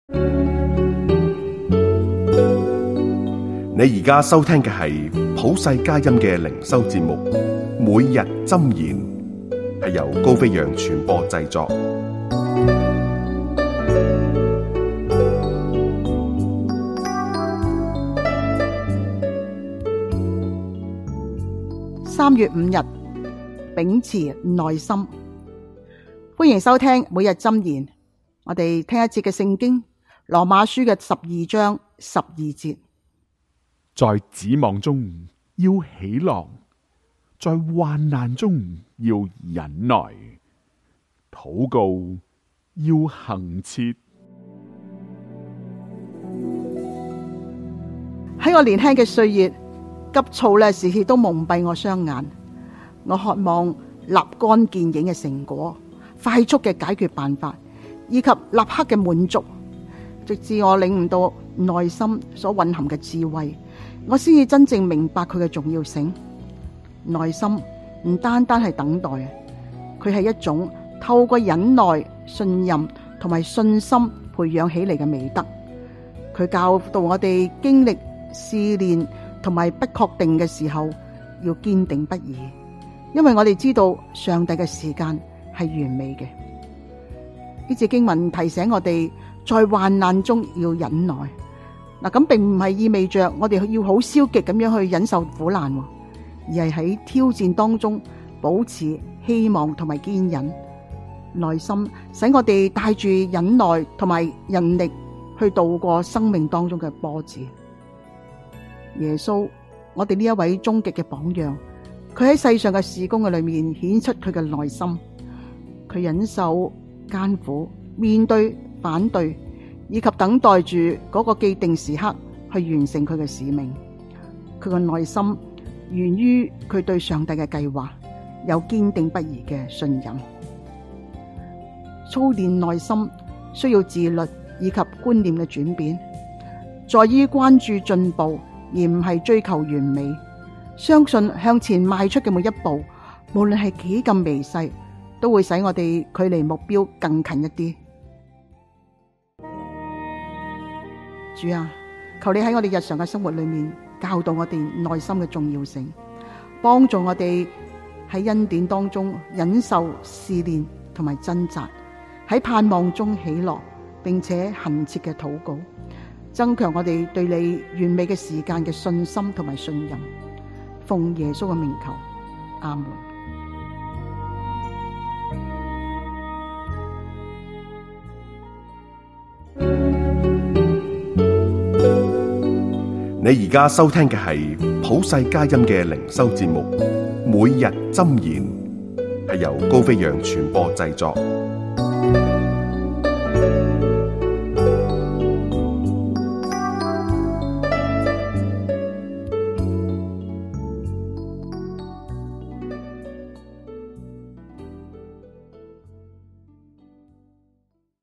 你而家收聽嘅係普世佳音嘅靈修節目，每日箴言，係由高飛揚傳播製作。 3月5日，秉持耐心。歡迎收聽每日箴言。我哋聽一節嘅聖經，羅馬書嘅12章12節。 在指望中要喜樂，在患難中要忍耐，禱告要恆切。 喺我年輕嘅歲月，急躁時時都蒙蔽我雙眼。我渴望立竿見影嘅成果，快速嘅解決辦法，以及立刻嘅滿足。直至我領悟到內心所蘊含嘅智慧，我先至真正明白佢嘅重要性。耐心唔單單係等待，佢係一種透過忍耐、信任同埋信心培養起嚟嘅美德。佢教導我哋經歷試煉同埋不確定嘅時候，要堅定不移，因為我哋知道上帝嘅時間係完美嘅。呢節經文提醒我哋，在患難中要忍耐。咁並唔係意味着我哋要好消極咁樣去忍受苦難，而係喺挑戰當中保持希望同埋堅忍。耐心使我哋帶住忍耐同埋韌力去度過生命當中嘅波折。耶穌，我哋呢一位終極嘅榜樣，佢喺世上嘅事工嘅裏面顯出佢嘅耐心，佢忍受艱苦，面對反對，以及等待住嗰個既定時刻去完成佢嘅使命。佢嘅耐心源於佢對上帝嘅計劃有堅定不移嘅信任。操練耐心需要自律以及觀念嘅轉變，在於關注進步而唔係追求完美。相信向前邁出嘅每一步，無論係幾咁微細，都會使我哋距離目標更近一啲。主啊，求你喺我哋日常嘅生活裏面教導我哋耐心嘅重要性，幫助我哋喺恩典當中忍受試煉同埋掙扎，喺盼望中喜樂，並且恆切嘅禱告，增強我哋對你完美嘅時間嘅信心同埋信任。奉耶穌嘅名求，阿門。 你而家收聽嘅係普世佳音嘅靈修節目，每日箴言，係由高飛揚傳播製作。